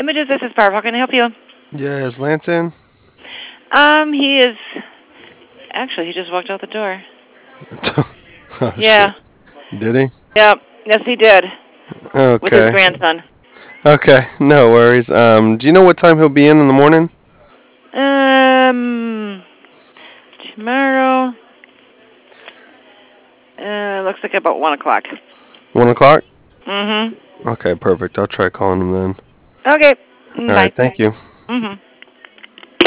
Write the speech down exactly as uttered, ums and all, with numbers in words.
Images, this is Barb. How can I help you? Yeah, is Lance in? Um, he is. Actually, he just walked out the door. Oh, Yeah. shit. Did he? Yep. Yes, he did. With his Okay. grandson. Okay, no worries. Um, do you know what time he'll be in in the morning? Um, tomorrow. Uh, looks like about one o'clock. One o'clock? Mhm. Okay, perfect. I'll try calling him then. Okay. All Bye. right, thank you. Mhm.